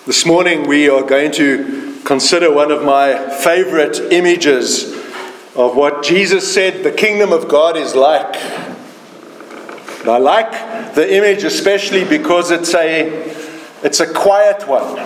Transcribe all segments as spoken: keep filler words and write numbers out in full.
This morning we are going to consider one of my favorite images of what Jesus said the kingdom of God is like. And I like the image especially because it's a, it's a quiet one.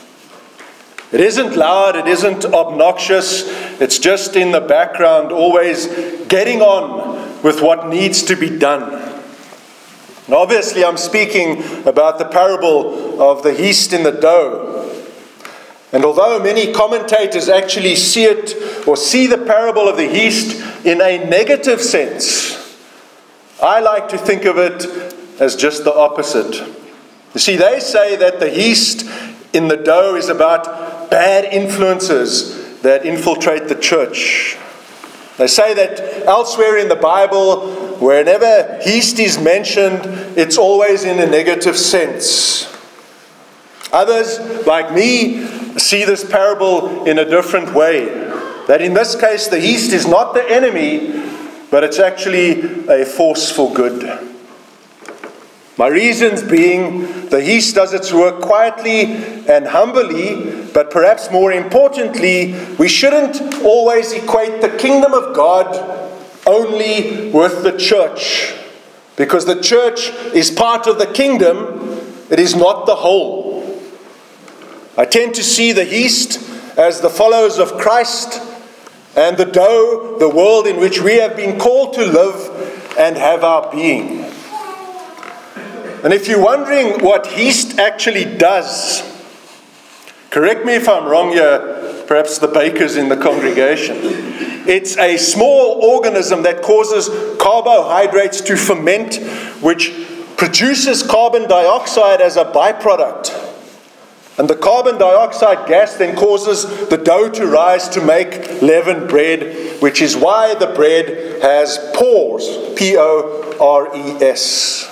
It isn't loud, it isn't obnoxious, it's just in the background, always getting on with what needs to be done. And obviously I'm speaking about the parable of the yeast in the dough. And although many commentators actually see it or see the parable of the yeast in a negative sense, I like to think of it as just the opposite. You see, they say that the yeast in the dough is about bad influences that infiltrate the church. They say that elsewhere in the Bible, whenever yeast is mentioned, it's always in a negative sense. Others, like me, see this parable in a different way. That in this case, the yeast is not the enemy, but it's actually a force for good. My reasons being, the yeast does its work quietly and humbly, but perhaps more importantly, we shouldn't always equate the kingdom of God only with the church. Because the church is part of the kingdom, it is not the whole. I tend to see the yeast as the followers of Christ, and the dough, the world in which we have been called to live and have our being. And if you're wondering what yeast actually does, correct me if I'm wrong here, perhaps the bakers in the congregation. It's a small organism that causes carbohydrates to ferment, which produces carbon dioxide as a byproduct. And the carbon dioxide gas then causes the dough to rise to make leavened bread, which is why the bread has pores, P O R E S.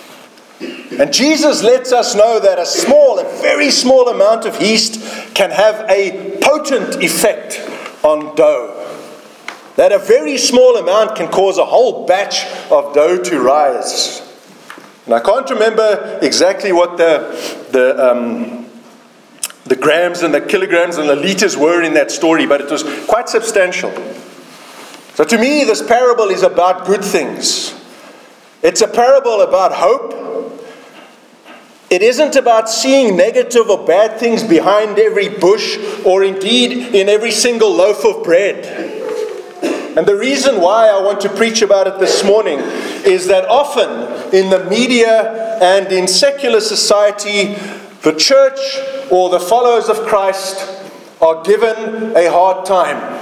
And Jesus lets us know that a small, a very small amount of yeast can have a potent effect on dough. That a very small amount can cause a whole batch of dough to rise. And I can't remember exactly what the the um, the grams and the kilograms and the liters were in that story, but it was quite substantial. So to me, this parable is about good things. It's a parable about hope. It isn't about seeing negative or bad things behind every bush or indeed in every single loaf of bread. And the reason why I want to preach about it this morning is that often in the media and in secular society, the church or the followers of Christ are given a hard time.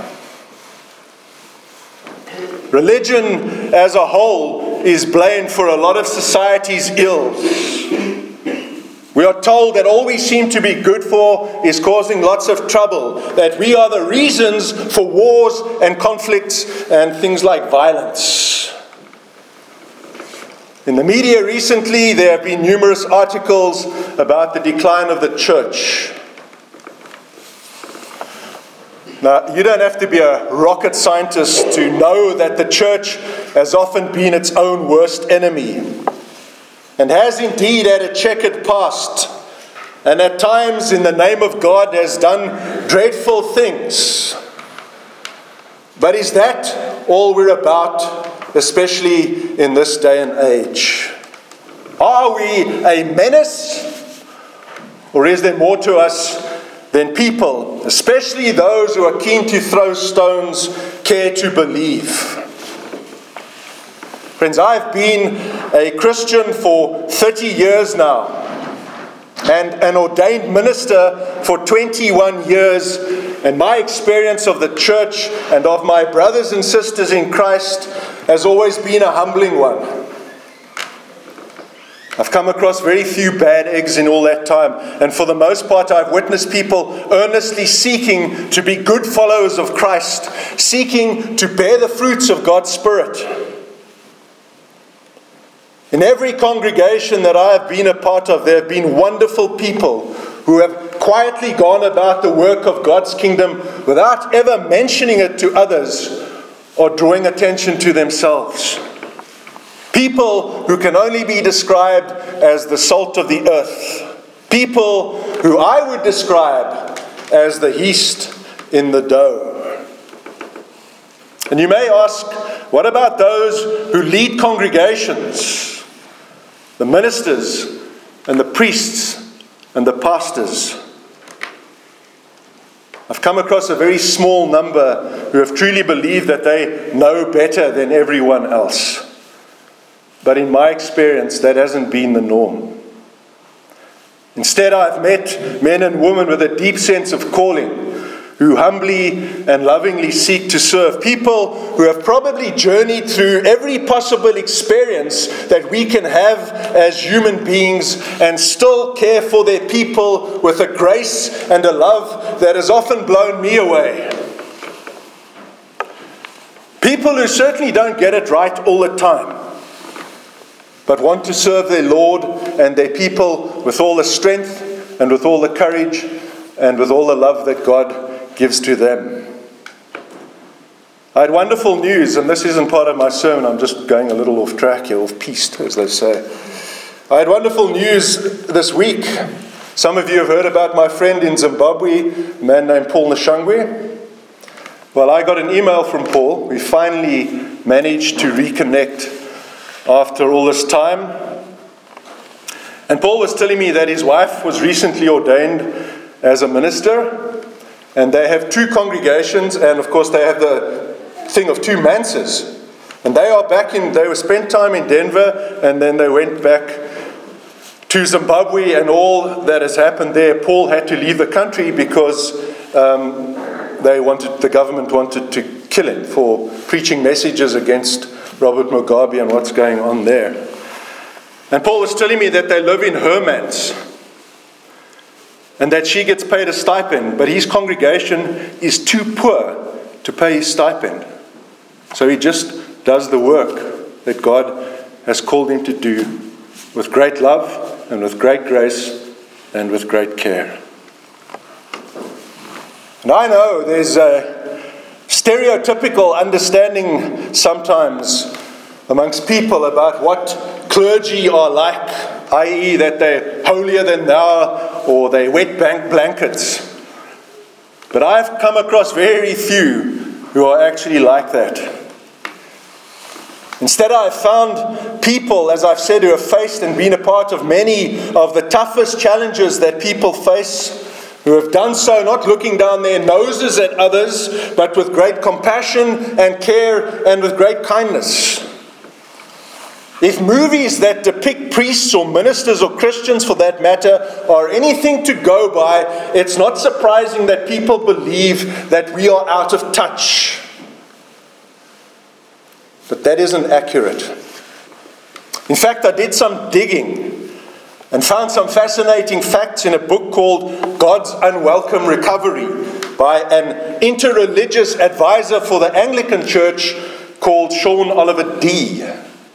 Religion as a whole is blamed for a lot of society's ills. We are told that all we seem to be good for is causing lots of trouble, that we are the reasons for wars and conflicts and things like violence. In the media recently, there have been numerous articles about the decline of the church. Now, you don't have to be a rocket scientist to know that the church has often been its own worst enemy, and has indeed had a checkered past, and at times in the name of God has done dreadful things. But is that all we're about, especially in this day and age? Are we a menace, or is there more to us than people, especially those who are keen to throw stones, care to believe? Friends, I've been a Christian for thirty years now and an ordained minister for twenty-one years, and my experience of the church and of my brothers and sisters in Christ has always been a humbling one. I've come across very few bad eggs in all that time, and for the most part I've witnessed people earnestly seeking to be good followers of Christ, seeking to bear the fruits of God's Spirit. In every congregation that I have been a part of, there have been wonderful people who have quietly gone about the work of God's kingdom without ever mentioning it to others or drawing attention to themselves. People who can only be described as the salt of the earth. People who I would describe as the yeast in the dough. And you may ask, what about those who lead congregations? The ministers and the priests and the pastors. I've come across a very small number who have truly believed that they know better than everyone else. But in my experience, that hasn't been the norm. Instead, I've met men and women with a deep sense of calling, who humbly and lovingly seek to serve. People who have probably journeyed through every possible experience that we can have as human beings and still care for their people with a grace and a love that has often blown me away. People who certainly don't get it right all the time, but want to serve their Lord and their people with all the strength and with all the courage and with all the love that God gives to them. I had wonderful news, and this isn't part of my sermon. I'm just going a little off track here, off piste, as they say. I had wonderful news this week. Some of you have heard about my friend in Zimbabwe, a man named Paul Nshangwe. Well, I got an email from Paul. We finally managed to reconnect after all this time. And Paul was telling me that his wife was recently ordained as a minister. And they have two congregations, and of course they have the thing of two manses. And they are back in, they were spent time in Denver, and then they went back to Zimbabwe, and all that has happened there. Paul had to leave the country because um, they wanted, the government wanted to kill him for preaching messages against Robert Mugabe and what's going on there. And Paul was telling me that they live in her manse, and that she gets paid a stipend, but his congregation is too poor to pay his stipend. So he just does the work that God has called him to do with great love and with great grace and with great care. And I know there's a stereotypical understanding sometimes amongst people about what clergy are like, that is that they're holier than thou, or they wet bank blankets. But I've come across very few who are actually like that. Instead, I've found people, as I've said, who have faced and been a part of many of the toughest challenges that people face, who have done so not looking down their noses at others, but with great compassion and care and with great kindness. If movies that depict priests or ministers or Christians for that matter are anything to go by, it's not surprising that people believe that we are out of touch. But that isn't accurate. In fact, I did some digging and found some fascinating facts in a book called God's Unwelcome Recovery by an interreligious advisor for the Anglican Church called Sean Oliver Dee.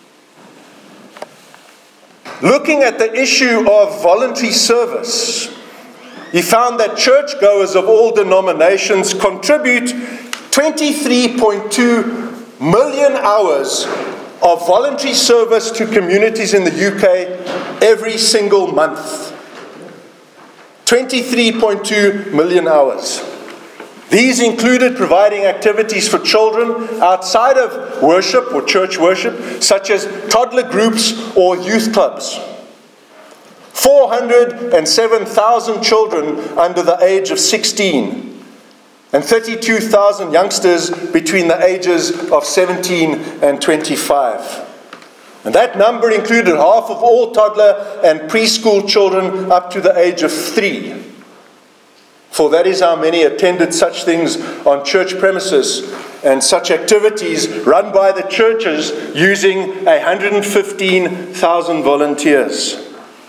Looking at the issue of voluntary service, he found that churchgoers of all denominations contribute twenty-three point two million hours of voluntary service to communities in the U K every single month. twenty-three point two million hours. These included providing activities for children outside of worship or church worship, such as toddler groups or youth clubs. four hundred seven thousand children under the age of sixteen, and thirty-two thousand youngsters between the ages of seventeen and twenty-five. And that number included half of all toddler and preschool children up to the age of three. For that is how many attended such things on church premises and such activities run by the churches using one hundred fifteen thousand volunteers.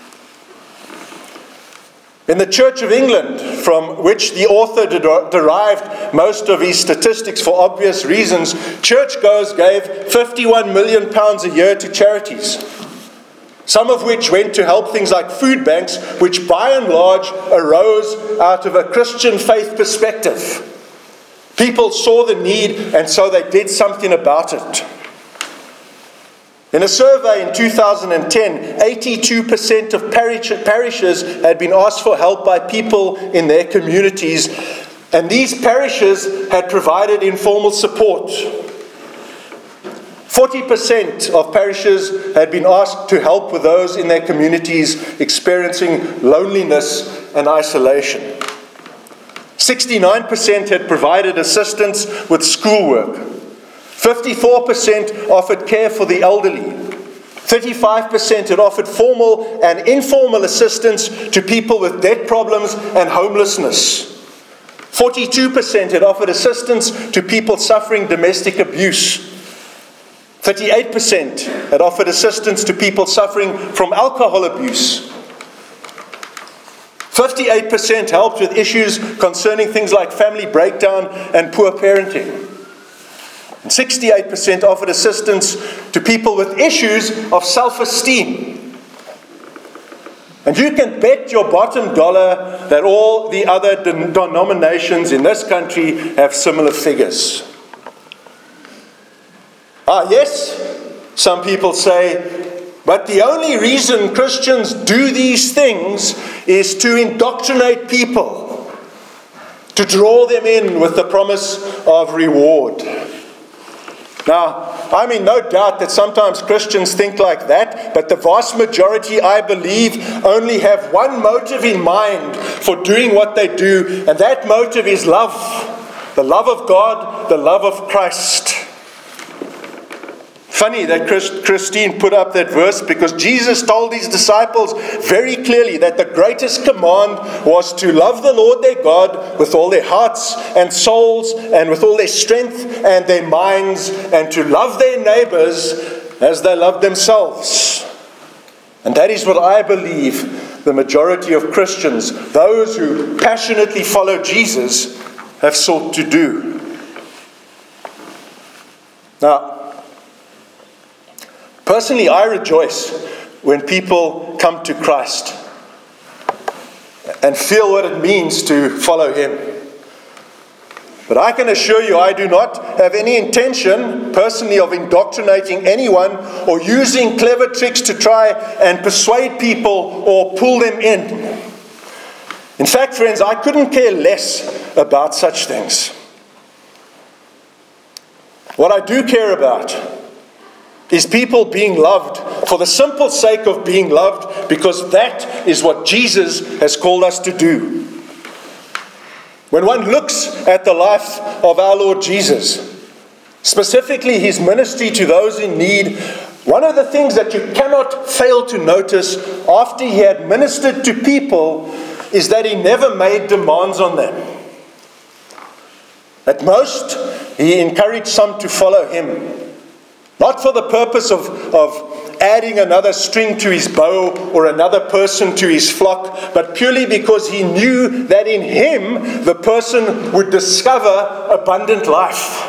In the Church of England, from which the author de- derived most of his statistics for obvious reasons, churchgoers gave fifty-one million pounds a year to charities, some of which went to help things like food banks, which by and large arose out of a Christian faith perspective. People saw the need, and so they did something about it. In a survey in two thousand ten, eighty-two percent of parish, parishes had been asked for help by people in their communities, and these parishes had provided informal support. forty percent of parishes had been asked to help with those in their communities experiencing loneliness and isolation. sixty-nine percent had provided assistance with schoolwork. fifty-four percent offered care for the elderly. thirty-five percent had offered formal and informal assistance to people with debt problems and homelessness. forty-two percent had offered assistance to people suffering domestic abuse. thirty-eight percent had offered assistance to people suffering from alcohol abuse. fifty-eight percent helped with issues concerning things like family breakdown and poor parenting. And sixty-eight percent offered assistance to people with issues of self-esteem. And you can bet your bottom dollar that all the other den- denominations in this country have similar figures. Ah, yes, some people say, but the only reason Christians do these things is to indoctrinate people, to draw them in with the promise of reward. Now, I'm in no doubt that sometimes Christians think like that, but the vast majority, I believe, only have one motive in mind for doing what they do, and that motive is love. The love of God, the love of Christ. Funny that Christine put up that verse, because Jesus told his disciples very clearly that the greatest command was to love the Lord their God with all their hearts and souls and with all their strength and their minds, and to love their neighbors as they love themselves. And that is what I believe the majority of Christians, those who passionately follow Jesus, have sought to do. Now, personally, I rejoice when people come to Christ and feel what it means to follow Him. But I can assure you, I do not have any intention, personally, of indoctrinating anyone or using clever tricks to try and persuade people or pull them in. In fact, friends, I couldn't care less about such things. What I do care about is people being loved for the simple sake of being loved, because that is what Jesus has called us to do. When one looks at the life of our Lord Jesus, specifically his ministry to those in need, one of the things that you cannot fail to notice after he had ministered to people is that he never made demands on them. At most, he encouraged some to follow him. Not for the purpose of, of adding another string to his bow or another person to his flock, but purely because he knew that in him the person would discover abundant life.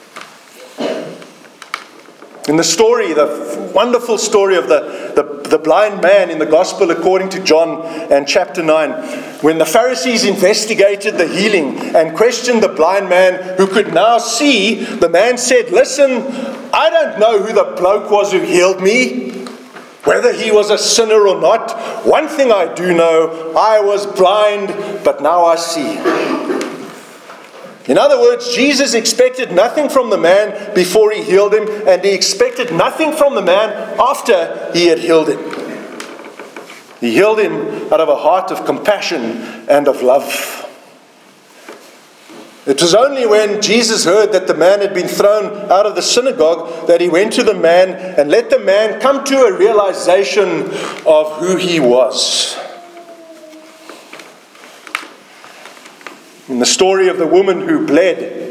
In the story, the wonderful story of the, the, the blind man in the Gospel according to John and chapter nine, when the Pharisees investigated the healing and questioned the blind man who could now see, the man said, "Listen, I don't know who the bloke was who healed me, whether he was a sinner or not. One thing I do know, I was blind, but now I see." In other words, Jesus expected nothing from the man before he healed him, and he expected nothing from the man after he had healed him. He healed him out of a heart of compassion and of love. It was only when Jesus heard that the man had been thrown out of the synagogue that he went to the man and let the man come to a realization of who he was. In the story of the woman who bled,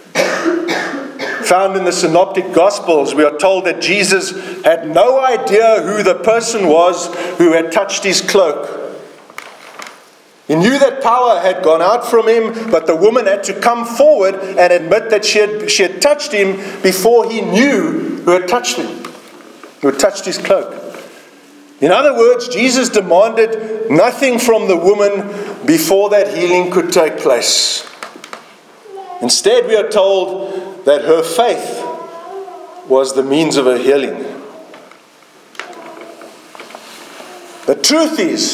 found in the Synoptic Gospels, we are told that Jesus had no idea who the person was who had touched his cloak. He knew that power had gone out from him, but the woman had to come forward and admit that she had, she had touched him before he knew who had touched him, who had touched his cloak. In other words, Jesus demanded nothing from the woman before that healing could take place. Instead, we are told that her faith was the means of her healing. The truth is,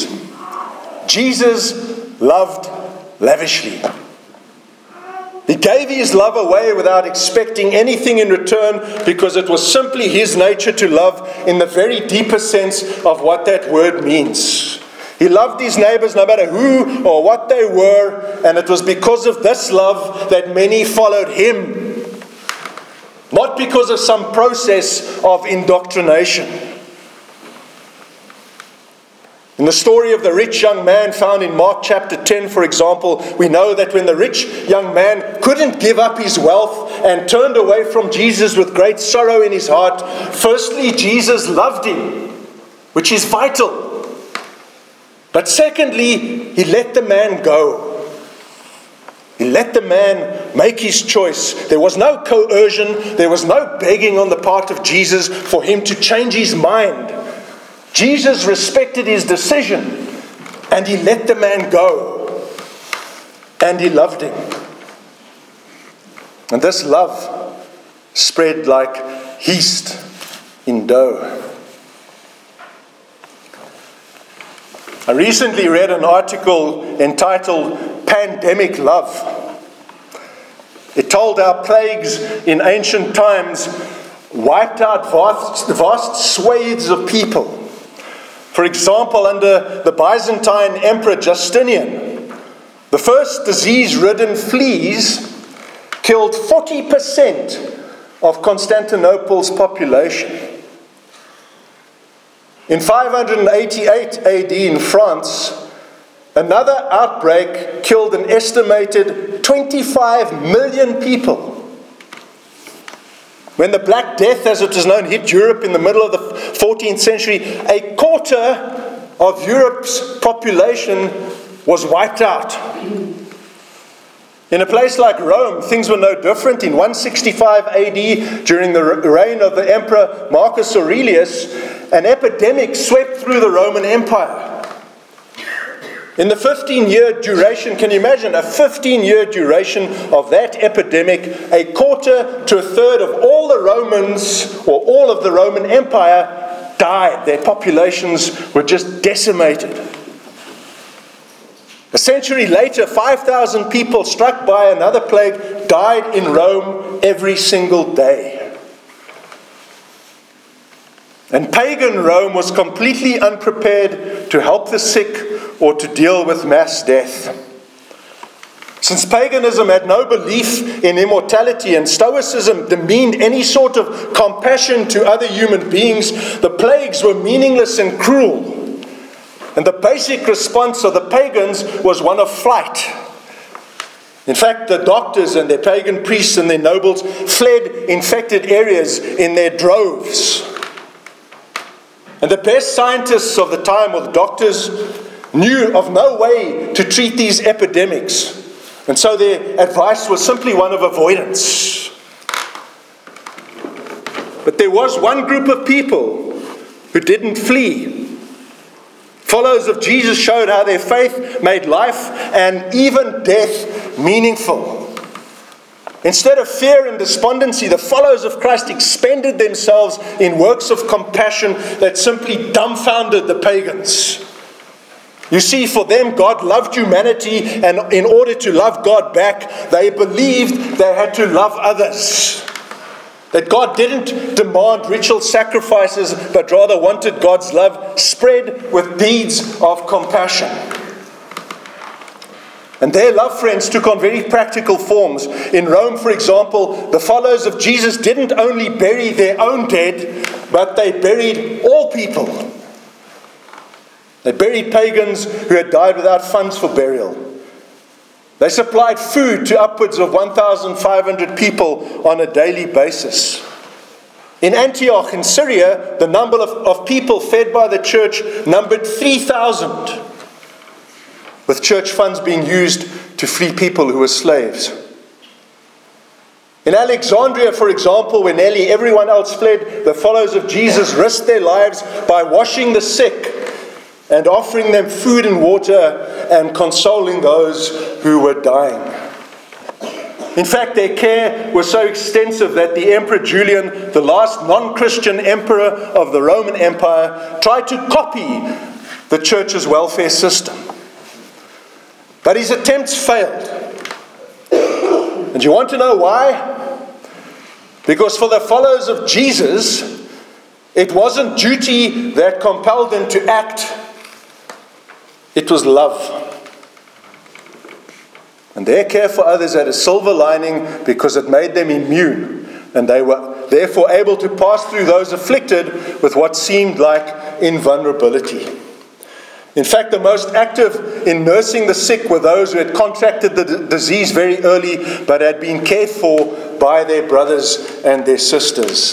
Jesus loved lavishly. He gave his love away without expecting anything in return, because it was simply his nature to love in the very deepest sense of what that word means. He loved his neighbors no matter who or what they were, and it was because of this love that many followed him, not because of some process of indoctrination. In the story of the rich young man found in Mark chapter ten, for example, we know that when the rich young man couldn't give up his wealth and turned away from Jesus with great sorrow in his heart, firstly, Jesus loved him, which is vital. But secondly, he let the man go. He let the man make his choice. There was no coercion, there was no begging on the part of Jesus for him to change his mind. Jesus respected his decision, and he let the man go, and he loved him. And this love spread like yeast in dough. I recently read an article entitled "Pandemic Love." It told how plagues in ancient times wiped out vast, vast swathes of people. For example, under the Byzantine Emperor Justinian, the first disease-ridden fleas killed forty percent of Constantinople's population. In five eighty-eight A D in France, another outbreak killed an estimated twenty-five million people. When the Black Death, as it was known, hit Europe in the middle of the fourteenth century, a quarter of Europe's population was wiped out. In a place like Rome, things were no different. In one sixty-five A D, during the reign of the Emperor Marcus Aurelius, an epidemic swept through the Roman Empire. In the fifteen-year duration, can you imagine a fifteen-year duration of that epidemic, a quarter to a third of all the Romans, or all of the Roman Empire, died. Their populations were just decimated. A century later, five thousand people struck by another plague died in Rome every single day. And pagan Rome was completely unprepared to help the sick or to deal with mass death. Since paganism had no belief in immortality and Stoicism demeaned any sort of compassion to other human beings, the plagues were meaningless and cruel. And the basic response of the pagans was one of flight. In fact, the doctors and their pagan priests and their nobles fled infected areas in their droves. And the best scientists of the time, or the doctors, knew of no way to treat these epidemics. And so their advice was simply one of avoidance. But there was one group of people who didn't flee. Followers of Jesus showed how their faith made life and even death meaningful. Instead of fear and despondency, the followers of Christ expended themselves in works of compassion that simply dumbfounded the pagans. You see, for them, God loved humanity, and in order to love God back, they believed they had to love others. That God didn't demand ritual sacrifices, but rather wanted God's love spread with deeds of compassion. And their love, friends, took on very practical forms. In Rome, for example, the followers of Jesus didn't only bury their own dead, but they buried all people. They buried pagans who had died without funds for burial. They supplied food to upwards of one thousand five hundred people on a daily basis. In Antioch, in Syria, the number of, of people fed by the church numbered three thousand, with church funds being used to free people who were slaves. In Alexandria, for example, where nearly everyone else fled, the followers of Jesus risked their lives by washing the sick and offering them food and water and consoling those who were dying. In fact, their care was so extensive that the Emperor Julian, the last non-Christian emperor of the Roman Empire, tried to copy the church's welfare system. But his attempts failed. And you want to know why? Because for the followers of Jesus, it wasn't duty that compelled them to act. It was love. And their care for others had a silver lining because it made them immune. And they were therefore able to pass through those afflicted with what seemed like invulnerability. In fact, the most active in nursing the sick were those who had contracted the d- disease very early but had been cared for by their brothers and their sisters.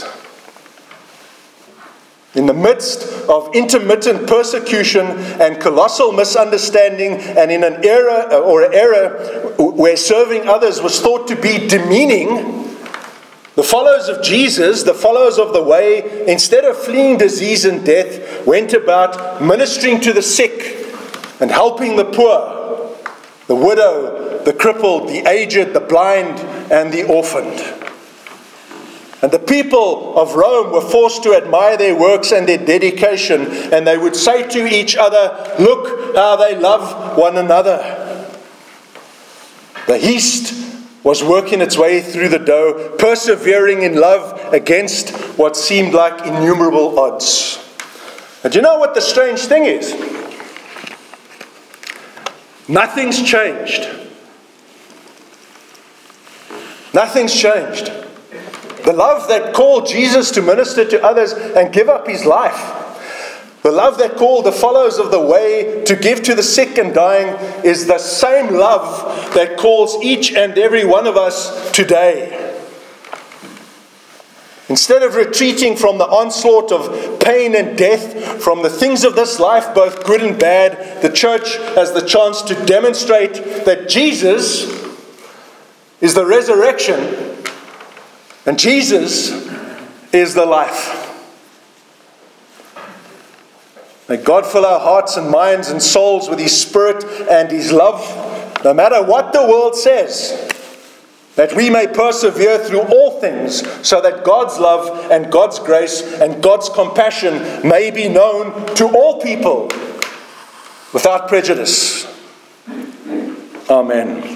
In the midst of intermittent persecution and colossal misunderstanding, and in an era or an era where serving others was thought to be demeaning, the followers of Jesus, the followers of the way, instead of fleeing disease and death, went about ministering to the sick and helping the poor, the widow, the crippled, the aged, the blind, and the orphaned. And the people of Rome were forced to admire their works and their dedication, and they would say to each other, "Look how they love one another." The yeast was working its way through the dough, persevering in love against what seemed like innumerable odds. And do you know what the strange thing is? Nothing's changed. Nothing's changed. The love that called Jesus to minister to others and give up his life, the love that called the followers of the way to give to the sick and dying, is the same love that calls each and every one of us today. Instead of retreating from the onslaught of pain and death, from the things of this life, both good and bad, the church has the chance to demonstrate that Jesus is the resurrection and Jesus is the life. May God fill our hearts and minds and souls with his Spirit and his love, no matter what the world says, that we may persevere through all things, so that God's love and God's grace and God's compassion may be known to all people without prejudice. Amen.